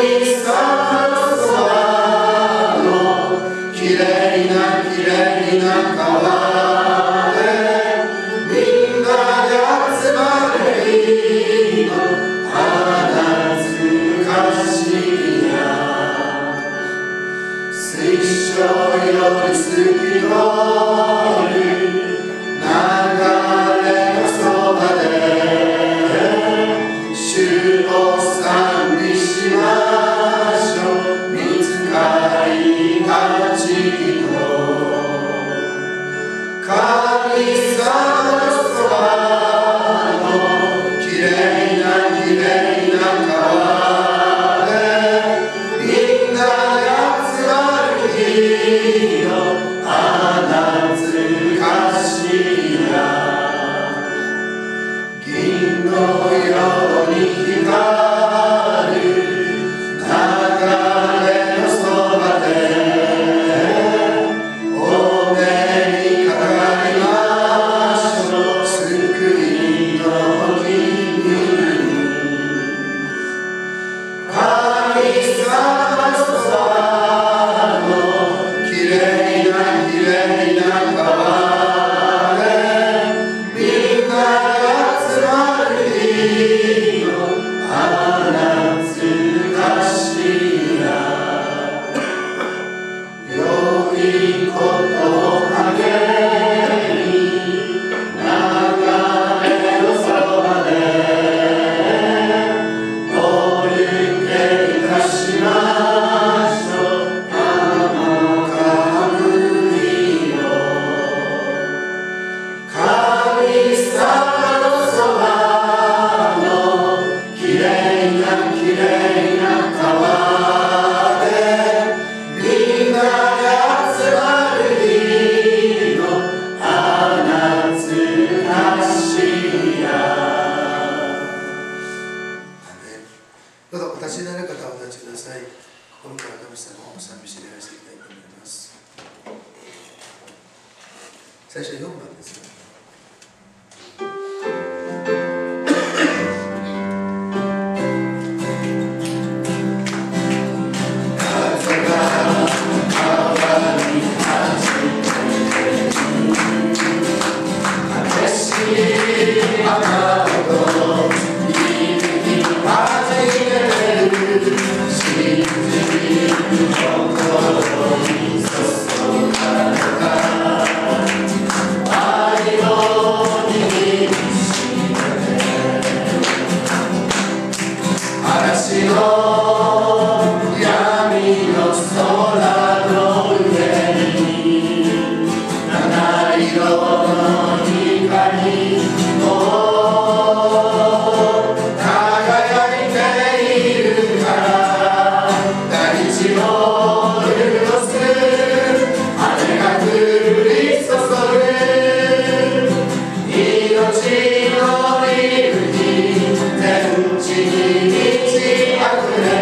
命に満ち溢れ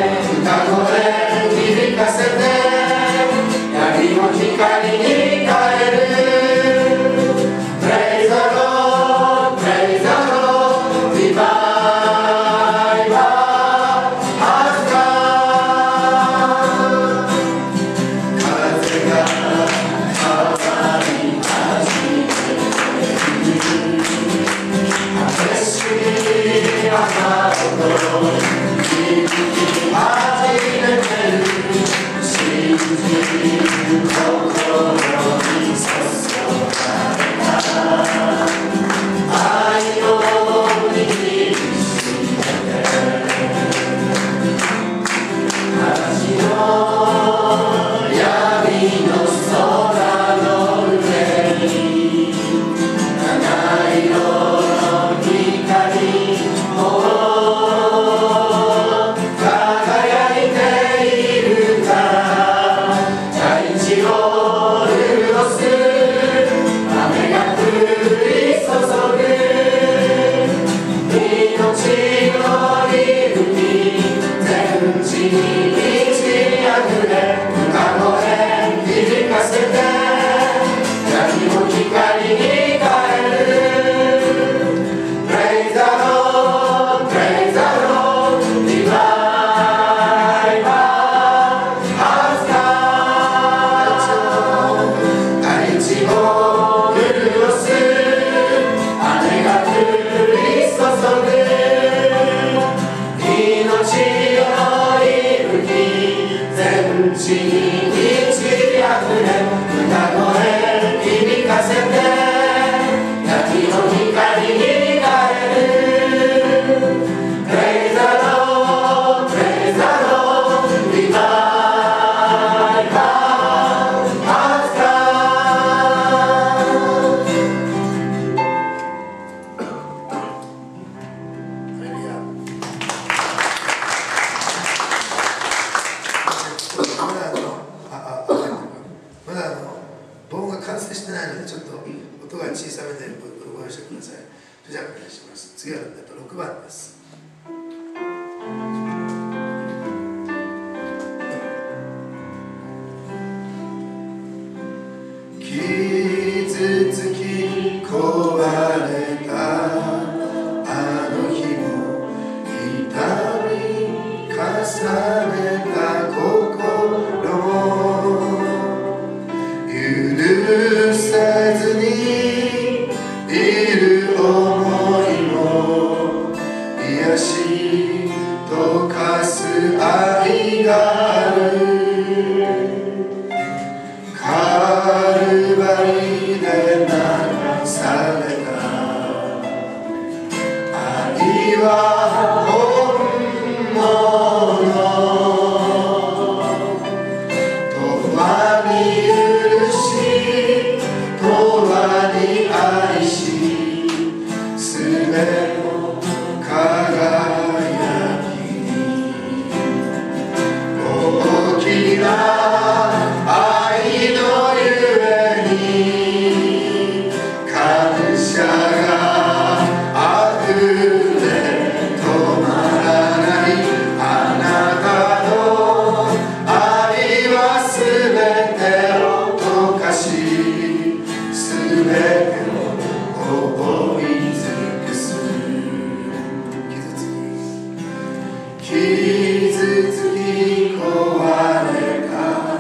傷つき壊れた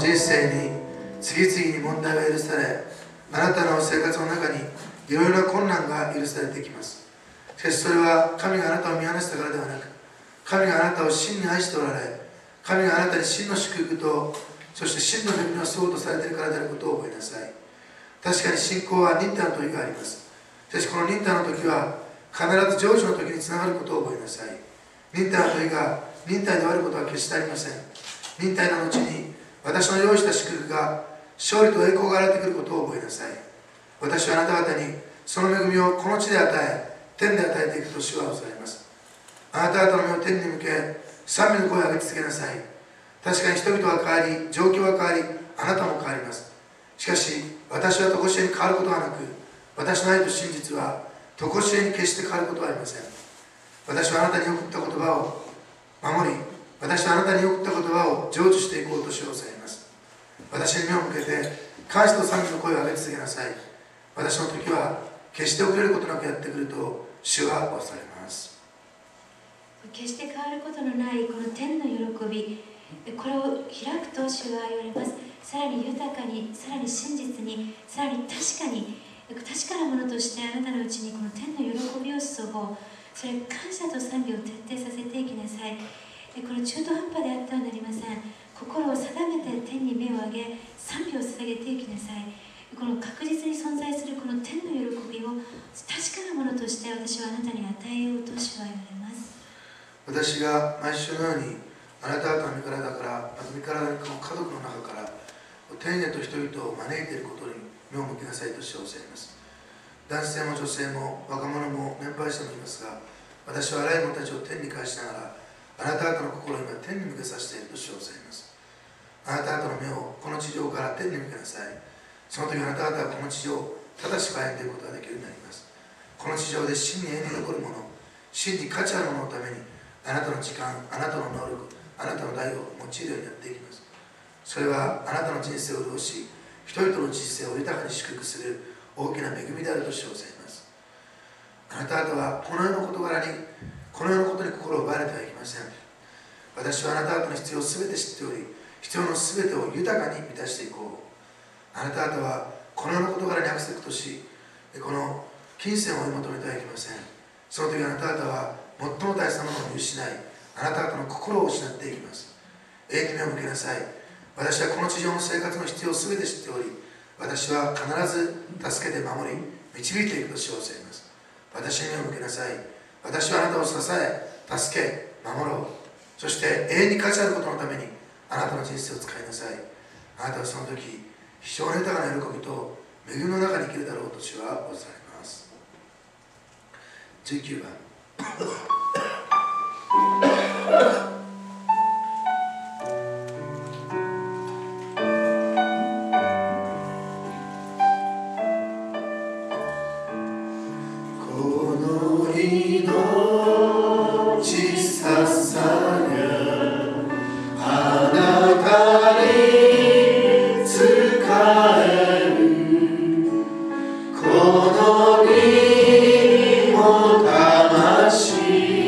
人生に次々に問題が許され、あなたの生活の中にいろいろな困難が許されていきます。しかしそれは神があなたを見放したからではなく、神があなたを真に愛しておられ、神があなたに真の祝福と、そして真の恵みをそうとされているからであることを覚えなさい。確かに信仰は忍耐の時があります。しかしこの忍耐の時は必ず成就の時につながることを覚えなさい。忍耐の時が忍耐で終わることは決してありません。忍耐の後に私の用意した祝福が勝利と栄光が現れてくることを覚えなさい。私はあなた方にその恵みをこの地で与え、天で与えていくと主はおっしゃいます。あなた方の目を天に向け、賛美の声を上げ続けなさい。確かに人々は変わり、状況は変わり、あなたも変わります。しかし私は常しえに変わることはなく、私の愛と真実は常しえに決して変わることはありません。私はあなたに送った言葉を守り、私はあなたに送った言葉を成就していこうと主はおっしゃいます。私に目を向けて感謝と賛美の声を上げ続けなさい。私の時は決して遅れることなくやってくると主はおっしゃいます。 決して変わることのないこの天の喜び、これを開くと主は言われます。さらに豊かに、さらに真実に、さらに確かなものとしてあなたのうちにこの天の喜びを注ごう。それ感謝と賛美を徹底させていきなさい。この中途半端であってはなりません。心を定めて天に目を上げ、賛美を捧げていきなさい。この確実に存在するこの天の喜びを確かなものとして私はあなたに与えようと主は言われます。 私が毎週のようにあなた方の身体から、身体の家族の中から丁寧と人々を招いていることに目を向きなさいと主はおっしゃいます。男性も女性も若者も年配者もいますが、私はあらゆる者たちを天に返しながら、あなた方の心を今天に向けさせていると主はおっしゃいます。あなた方の目をこの地上から天に向けなさい。その時あなた方はこの地上を正しく歩んでいくことができるようになります。この地上で真に永遠に残るもの、真に価値あるもののために、あなたの時間、あなたの能力、あなたの代を用いるようになっていきます。それはあなたの人生を潤し、人々の人生を豊かに祝福する大きな恵みであると主はおっしゃいます。あなた方はこの世の事柄に、この世のことに心を奪われてはいけません。私はあなた方の必要をすべて知っており、必要のすべてを豊かに満たしていこう。あなた方はこの世の事柄にアクセプトし、この金銭を追い求めてはいけません。その時あなた方は最も大切なものを見失い、あなた方の心を失っていきます。永遠に目を向けなさい。私はこの地上の生活の必要をすべて知っており、私は必ず助けて守り、導いていくと主はおっしゃいます。私に目を向けなさい。私はあなたを支え、助け、守ろう。そして永遠に価値あることのためにあなたの人生を使いなさい。あなたはその時、非常に豊かな喜びと恵みの中に生きるだろうと主はおっしゃいます。19番。 魂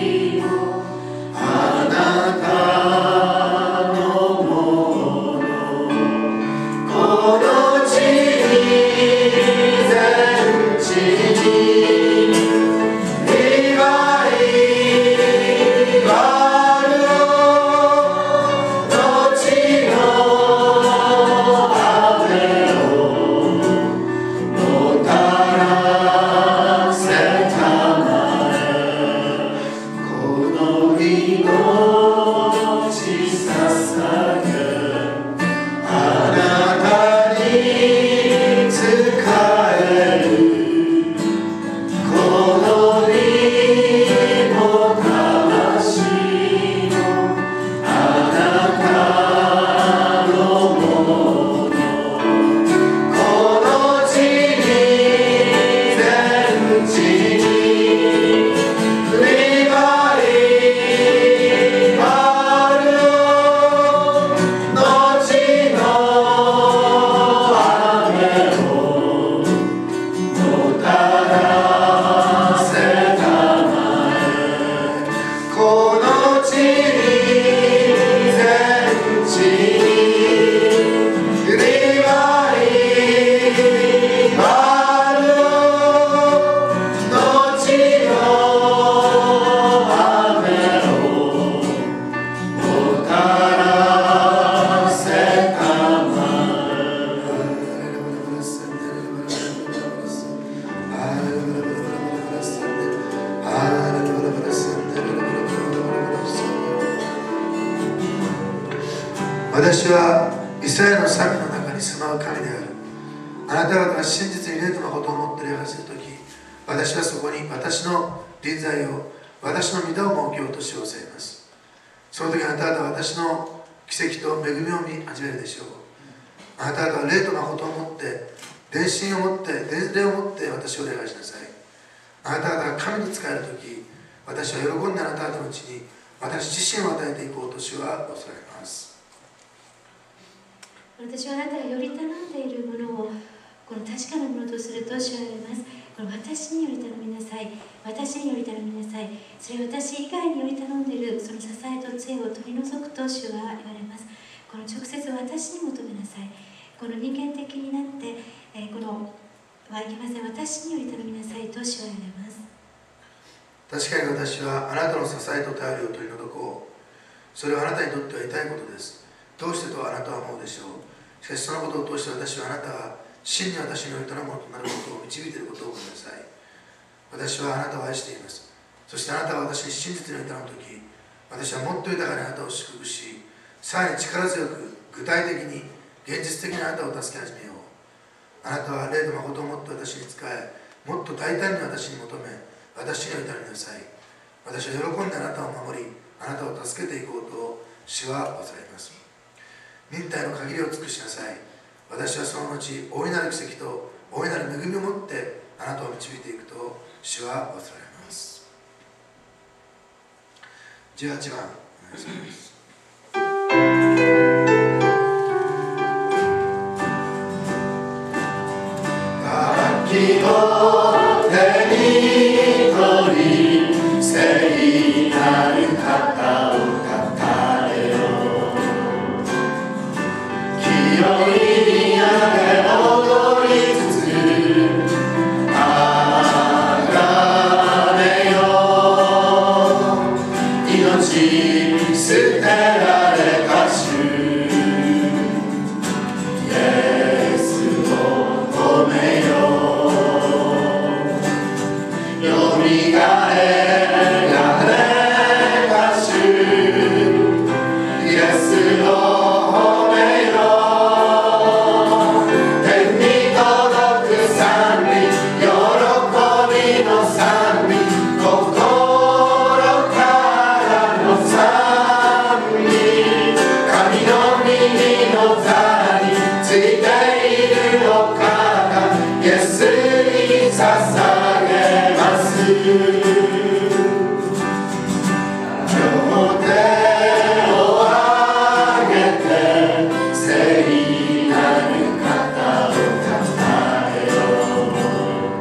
私はイスラエルの民の中に住まう神である。あなた方が真実に霊と誠を持って礼拝するとき、私はそこに私の臨在を、私の御手を設けようとしようせます。その時あなた方は私の奇跡と恵みを見始めるでしょう。あなた方は霊と誠を持って、伝心を持って、霊を持って私を礼拝しなさい。あなた方が神に仕えるとき、私は喜んであなた方のうちに私自身を与えていこうと主は恐れます。 私はあなたがより頼んでいるものをこの確かなものとすると主は言われます。この私により頼みなさい。私により頼みなさい。それは私以外により頼んでいるその支えと杖を取り除くと主は言われます。この直接私に求めなさい。この人間的になって、このはいけません。私により頼みなさいと主は言われます。 確かに私はあなたの支えと頼りを取り除こう。それはあなたにとっては痛いことです。どうしてとあなたは思うでしょう。しかしそのことを通して私はあなたが真に私においてのものとなることを導いていることをごめんなさい。私はあなたを愛しています。そしてあなたは私に真実においてのとき、私はもっと豊かにあなたを祝福し、さらに力強く具体的に現実的にあなたを助け始めよう。あなたは霊と誠をもって私に仕え、もっと大胆に私に求め、私においてのりなさい。私は喜んであなたを守り、あなたを助けていこうと主は恐れます。忍耐の限りを尽くしなさい。私はその後、大いなる奇跡と大いなる恵みを持ってあなたを導いていくと主は恐れます。18番お願いします。楽器を手に取り、聖なる方をたたえよう。清い宮で踊りつつあがめよう。命捨てられた主イエスを褒めよう。よみがえられた主イエスを褒めよう。天に届く賛美、喜びの賛美、心からの賛美。神の右の座についているお方、イエスに捧げます。両手を上げて聖なる方をたたえよう。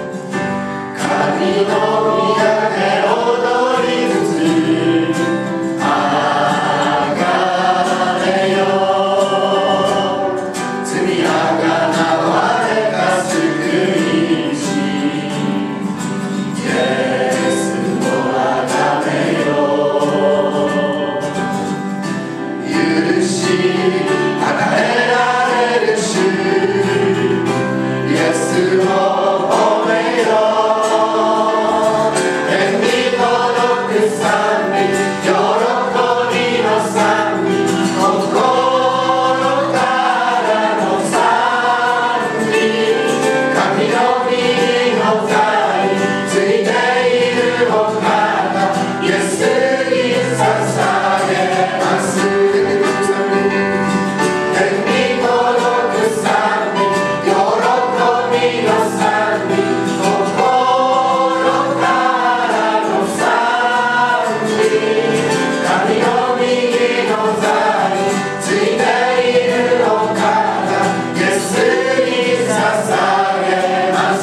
神の宮で踊りつつあがめよう。罪あがなわれた救い主イエスをあがめよう。許し与えられる主イエスを褒めよう。天に届く賛美、喜びの賛美、心からの賛美。神の右の座についているお方、イエスに捧げます。天に届く賛美、喜びの賛美、心からの賛美。神の右の座についているお方、イエスに捧げます。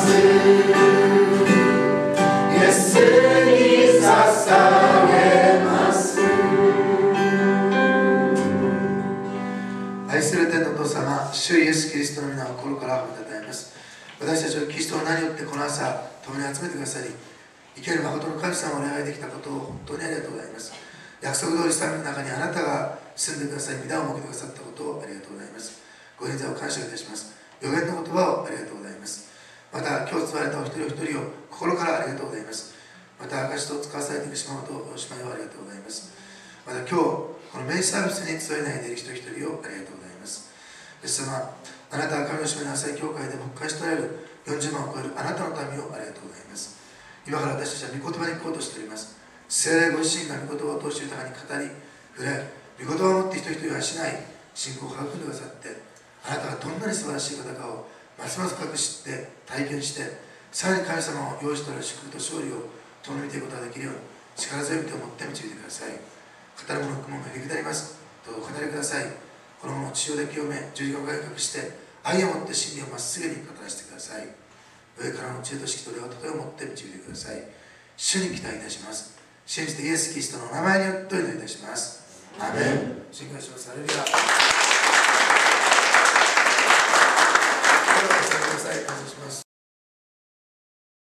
イエスに捧げます。愛する天のお父様、主イエス・キリストの皆を心から褒めたたえます。私たちをキリストの名によってこの朝共に集めてくださり、生ける誠の神様を礼拝できたことを本当にありがとうございます。約束通り民の中にあなたが住んでくださり、御手を設けてくださったことをありがとうございます。ご臨在を感謝いたします。予言の言葉をありがとうございます。また今日使われたお一人お一人を心からありがとうございます。また証と使わされていく島本姉妹をありがとうございます。 また今日このメインサービスに添えないでいる人一人をありがとうございます。イエス様、あなたは神の島の朝教会で牧会しておられる40万を超えるあなたの民をありがとうございます。今から私たちは御言葉に行こうとしております。聖霊ご自身が御言葉を通して豊かに語り触れ、御言葉を持って人々を養い信仰を育んでくださって、あなたがどんなに素晴らしい方かをますます深く知って体験して、さらに神様を用意しておられる祝福と勝利を共に見ていくことができるように力強い手を持って導いてください。語る者の雲がへりくだります。どうぞお語りください。この者を血潮で清め、十字架を改革して愛を持って真理をまっすぐに語らせてください。上からの知恵と識と霊を例えを持って導いてください。主に期待いたします。信じてイエス・キリストの名前によってお祈りいたします。アーメン。信仰します。ハレルヤ。感謝します。